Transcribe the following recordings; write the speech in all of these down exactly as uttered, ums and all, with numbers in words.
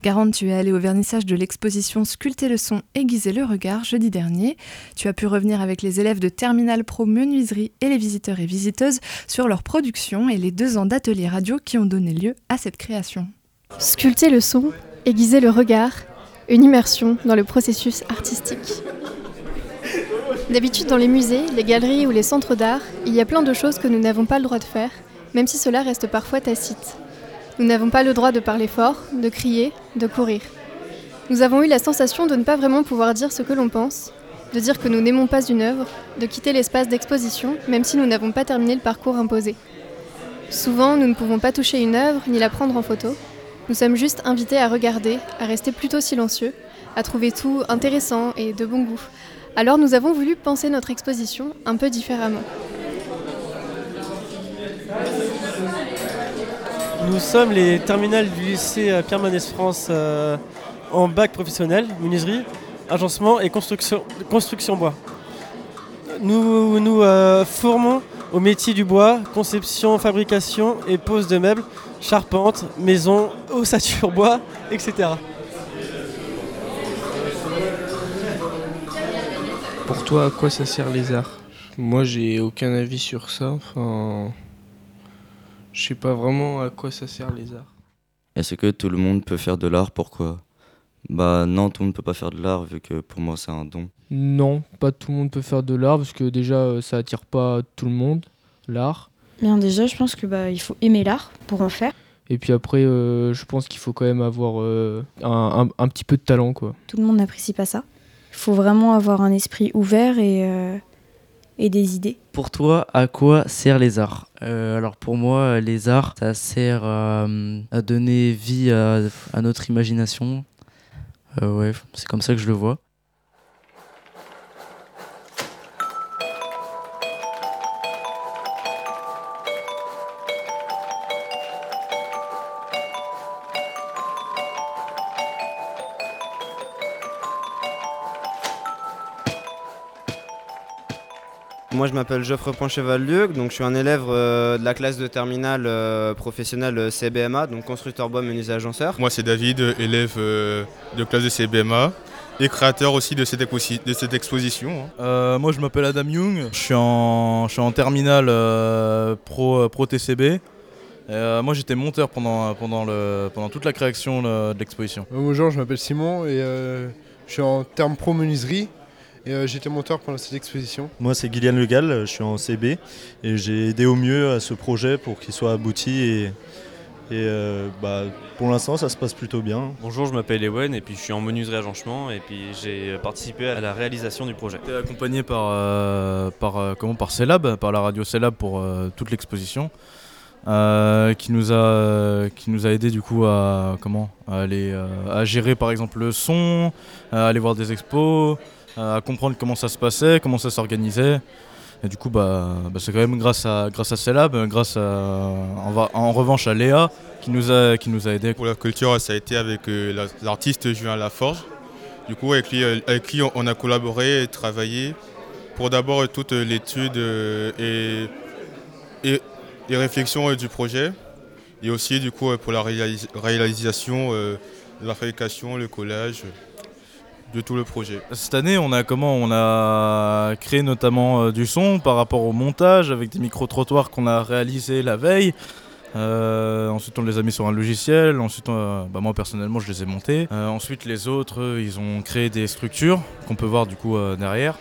Garante, tu es allée au vernissage de l'exposition Sculpter le son, aiguiser le regard jeudi dernier. Tu as pu revenir avec les élèves de Terminal Pro Menuiserie et les visiteurs et visiteuses sur leur production et les deux ans d'atelier radio qui ont donné lieu à cette création. Sculpter le son, aiguiser le regard, une immersion dans le processus artistique. D'habitude dans les musées, les galeries ou les centres d'art, il y a plein de choses que nous n'avons pas le droit de faire, même si cela reste parfois tacite. Nous n'avons pas le droit de parler fort, de crier, de courir. Nous avons eu la sensation de ne pas vraiment pouvoir dire ce que l'on pense, de dire que nous n'aimons pas une œuvre, de quitter l'espace d'exposition, même si nous n'avons pas terminé le parcours imposé. Souvent, nous ne pouvons pas toucher une œuvre ni la prendre en photo. Nous sommes juste invités à regarder, à rester plutôt silencieux, à trouver tout intéressant et de bon goût. Alors nous avons voulu penser notre exposition un peu différemment. Nous sommes les terminales du lycée Pierre Mendès France euh, en bac professionnel, menuiserie, agencement et construction, construction bois. Nous nous euh, formons au métier du bois, conception, fabrication et pose de meubles, charpente, maison, ossature bois, et cetera. Pour toi, à quoi ça sert les arts ? Moi, j'ai aucun avis sur ça. Enfin, je sais pas vraiment à quoi ça sert les arts. Est-ce que tout le monde peut faire de l'art ? Pourquoi ? Bah non, tout le monde peut pas faire de l'art vu que pour moi c'est un don. Non, pas tout le monde peut faire de l'art parce que déjà ça attire pas tout le monde, l'art. Bien déjà, je pense que bah il faut aimer l'art pour en faire. Et puis après, euh, je pense qu'il faut quand même avoir euh, un, un, un petit peu de talent, quoi. Tout le monde n'apprécie pas ça. Il faut vraiment avoir un esprit ouvert et, euh, et des idées. Pour toi, à quoi servent les arts ? euh, Alors pour moi, les arts, ça sert à, à donner vie à, à notre imagination. Euh, ouais, c'est comme ça que je le vois. Moi je m'appelle Geoffrey Poincheval-Luc, donc je suis un élève euh, de la classe de terminale euh, professionnelle C B M A, donc constructeur bois menuisier agenceur. Moi c'est David, élève euh, de classe de C B M A et créateur aussi de cette, expo- de cette exposition. Euh, moi je m'appelle Adam Young, je suis en, je suis en terminale euh, pro, pro T C B. Et, euh, moi j'étais monteur pendant, pendant, le, pendant toute la création de, de l'exposition. Bonjour, je m'appelle Simon et euh, je suis en terme pro menuiserie. Et euh, j'étais monteur pendant cette exposition. Moi c'est Guyliane Legal, je suis en C B et j'ai aidé au mieux à ce projet pour qu'il soit abouti et, et euh, bah, pour l'instant ça se passe plutôt bien. Bonjour, je m'appelle Ewen et puis je suis en menuiserie agencement et puis j'ai participé à la réalisation du projet. J'ai été accompagné par, euh, par, euh, comment, par C-Lab, par la radio C-Lab pour euh, toute l'exposition. Euh, qui nous a qui nous a aidé du coup à comment à aller euh, à gérer par exemple le son, à aller voir des expos, à comprendre comment ça se passait, comment ça s'organisait. Et du coup, bah, bah c'est quand même grâce à grâce à C-Lab, grâce à en, va, en revanche à Léa qui nous a qui nous a aidé. Pour la culture, ça a été avec euh, l'artiste Julien Laforge. Du coup, avec lui, avec qui on a collaboré et travaillé pour d'abord toute l'étude et et les réflexions du projet et aussi du coup pour la réalis- réalisation, euh, la fabrication, le collage de tout le projet. Cette année, on a comment on a créé notamment euh, du son par rapport au montage avec des micro-trottoirs qu'on a réalisés la veille. Euh, ensuite, on les a mis sur un logiciel. Ensuite, euh, bah, moi personnellement, je les ai montés. Euh, ensuite, les autres, eux, ils ont créé des structures qu'on peut voir du coup euh, derrière.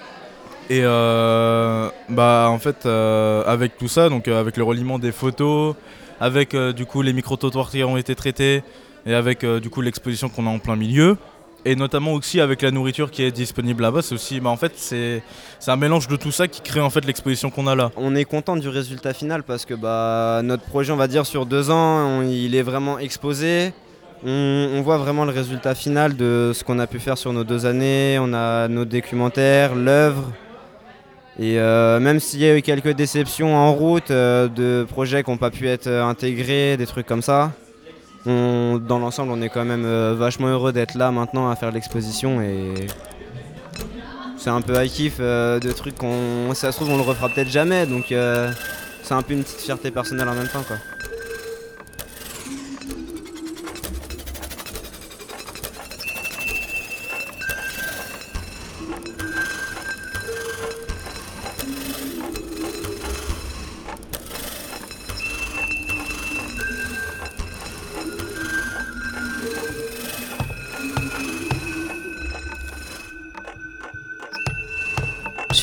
Et euh, bah en fait euh, avec tout ça, donc euh, avec le reliement des photos, avec euh, du coup les micro-trottoirs qui ont été traités et avec euh, du coup l'exposition qu'on a en plein milieu, et notamment aussi avec la nourriture qui est disponible là-bas, c'est aussi bah en fait c'est c'est un mélange de tout ça qui crée en fait l'exposition qu'on a là. On est content du résultat final parce que bah notre projet, on va dire sur deux ans, on, il est vraiment exposé. On, on voit vraiment le résultat final de ce qu'on a pu faire sur nos deux années. On a nos documentaires, l'œuvre. Et euh, même s'il y a eu quelques déceptions en route euh, de projets qui n'ont pas pu être intégrés, des trucs comme ça, on, dans l'ensemble on est quand même euh, vachement heureux d'être là maintenant à faire l'exposition et c'est un peu high kiff euh, de trucs qu'on, si ça se trouve on le refera peut-être jamais, donc euh, c'est un peu une petite fierté personnelle en même temps quoi.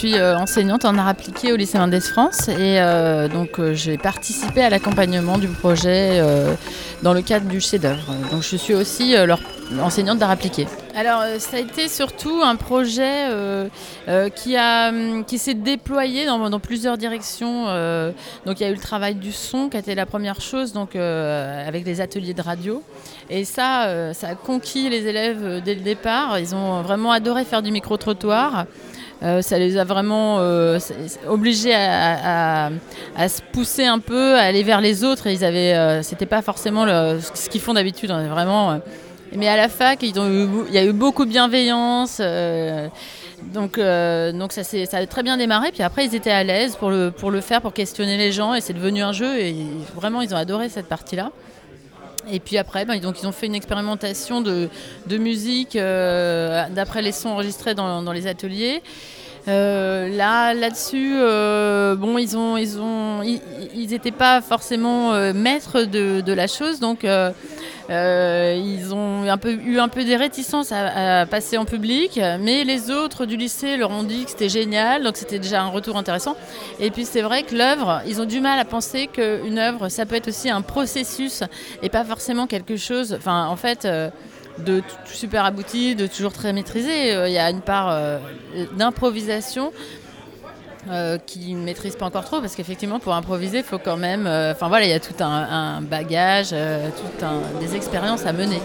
suis euh, enseignante en art appliqué au lycée Mendès France et euh, donc euh, j'ai participé à l'accompagnement du projet euh, dans le cadre du chef-d'œuvre. Donc je suis aussi euh, leur enseignante d'art appliqué. Alors euh, ça a été surtout un projet euh, euh, qui, a, qui s'est déployé dans, dans plusieurs directions. Euh, donc il y a eu le travail du son qui a été la première chose, donc euh, avec les ateliers de radio. Et ça, euh, ça a conquis les élèves euh, dès le départ. Ils ont vraiment adoré faire du micro-trottoir. Euh, ça les a vraiment euh, obligés à, à, à se pousser un peu, à aller vers les autres. Et ils avaient, euh, c'était pas forcément le, ce qu'ils font d'habitude. On est vraiment, euh, mais à la fac, ils ont eu, il y a eu beaucoup de bienveillance. Euh, donc, euh, donc ça, ça a très bien démarré. Puis après, ils étaient à l'aise pour le, pour le faire, pour questionner les gens. Et c'est devenu un jeu. Et vraiment, ils ont adoré cette partie-là. Et puis après, ben, donc, ils ont fait une expérimentation de, de musique euh, d'après les sons enregistrés dans, dans les ateliers. Euh, là, là-dessus, euh, bon, ils ont, ils ont, ils n'étaient pas forcément euh, maîtres de, de la chose, donc euh, euh, ils ont un peu, eu un peu des réticences à, à passer en public, mais les autres du lycée leur ont dit que c'était génial, donc c'était déjà un retour intéressant. Et puis c'est vrai que l'œuvre, ils ont du mal à penser qu'une œuvre, ça peut être aussi un processus et pas forcément quelque chose. Enfin, en fait. Euh, de t- super abouti, de toujours très maîtrisé. Il euh, y a une part euh, d'improvisation euh, qu'ils ne maîtrisent pas encore trop, parce qu'effectivement, pour improviser, il faut quand même... Enfin euh, voilà, il y a tout un, un bagage, euh, tout un, des expériences à mener.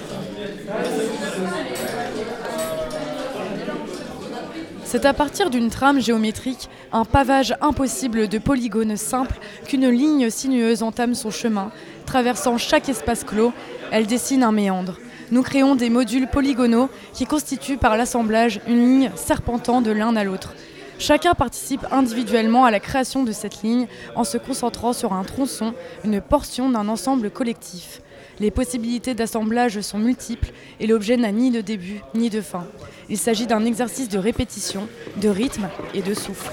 C'est à partir d'une trame géométrique, un pavage impossible de polygones simples, qu'une ligne sinueuse entame son chemin. Traversant chaque espace clos, elle dessine un méandre. Nous créons des modules polygonaux qui constituent par l'assemblage une ligne serpentant de l'un à l'autre. Chacun participe individuellement à la création de cette ligne en se concentrant sur un tronçon, une portion d'un ensemble collectif. Les possibilités d'assemblage sont multiples et l'objet n'a ni de début ni de fin. Il s'agit d'un exercice de répétition, de rythme et de souffle.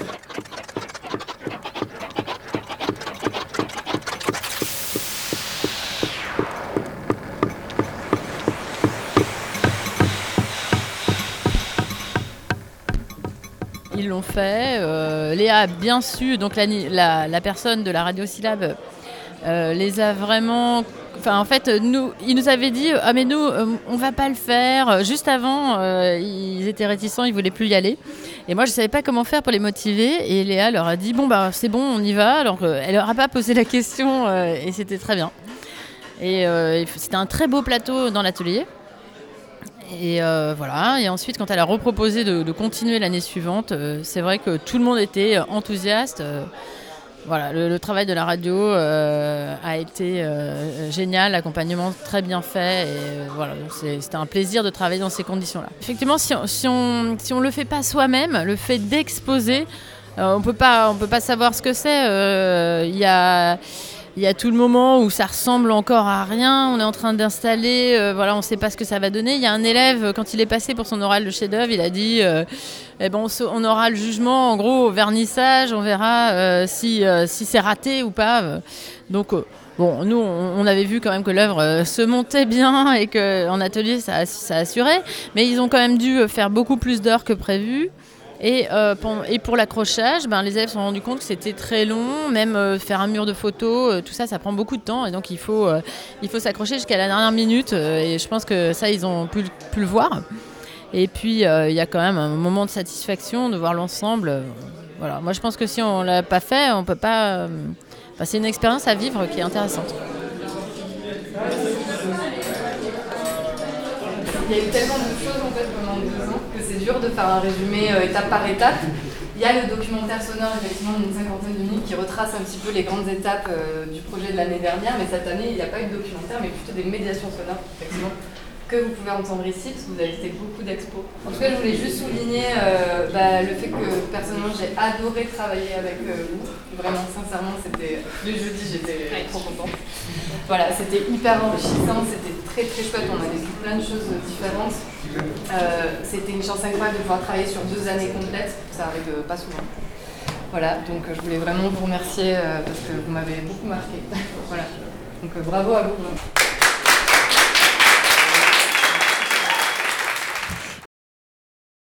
Ils l'ont fait. Euh, Léa a bien su, donc la, la, la personne de la radiosyllabe euh, les a vraiment... Enfin, en fait, nous, ils nous avaient dit « Ah, mais nous, euh, on va pas le faire ». Juste avant, euh, ils étaient réticents, ils voulaient plus y aller. Et moi, je savais pas comment faire pour les motiver. Et Léa leur a dit « Bon, bah, c'est bon, on y va ». Alors elle leur a pas posé la question euh, et c'était très bien. Et euh, c'était un très beau plateau dans l'atelier. Et euh, voilà. Et ensuite, quand elle a reproposé de, de continuer l'année suivante, euh, c'est vrai que tout le monde était enthousiaste. Euh, voilà, le, le travail de la radio euh, a été euh, génial, l'accompagnement très bien fait. Et euh, voilà, c'est, c'était un plaisir de travailler dans ces conditions-là. Effectivement, si on si on, si on le fait pas soi-même, le fait d'exposer, euh, on peut pas on peut pas savoir ce que c'est. Il euh, y a Il y a tout le moment où ça ressemble encore à rien, on est en train d'installer, euh, voilà, on ne sait pas ce que ça va donner. Il y a un élève, quand il est passé pour son oral de chef-d'œuvre, il a dit euh, eh ben, on, on aura le jugement, en gros, au vernissage, on verra euh, si, euh, si c'est raté ou pas. Donc, euh, bon, nous, on, on avait vu quand même que l'œuvre euh, se montait bien et qu'en atelier, ça, ça assurait. Mais ils ont quand même dû faire beaucoup plus d'heures que prévu. Et, euh, pour, et pour l'accrochage, ben, les élèves se sont rendus compte que c'était très long, même euh, faire un mur de photos, euh, tout ça, ça prend beaucoup de temps. Et donc il faut, euh, il faut s'accrocher jusqu'à la dernière minute. Euh, et je pense que ça, ils ont pu, pu le voir. Et puis il euh, y a quand même un moment de satisfaction de voir l'ensemble. Euh, voilà. Moi, je pense que si on ne l'a pas fait, on peut pas... Euh, ben, c'est une expérience à vivre qui est intéressante. Il y a eu tellement de choses en fait pendant deux ans que c'est dur de faire un résumé euh, étape par étape. Il y a le documentaire sonore effectivement d'une cinquantaine de minutes qui retrace un petit peu les grandes étapes euh, du projet de l'année dernière, mais cette année il n'y a pas eu de documentaire mais plutôt des médiations sonores effectivement que vous pouvez entendre ici parce que vous avez fait beaucoup d'expos. En tout cas je voulais juste souligner euh, bah, le fait que personnellement j'ai adoré travailler avec euh, vous. Vraiment sincèrement c'était le jeudi j'étais trop contente. Voilà, c'était hyper enrichissant, c'était très très chouette, on a vécu plein de choses différentes. Euh, c'était une chance incroyable de pouvoir travailler sur deux années complètes, ça arrive euh, pas souvent. Voilà, donc euh, je voulais vraiment vous remercier euh, parce que vous m'avez beaucoup marqué. Voilà, donc euh, bravo à vous.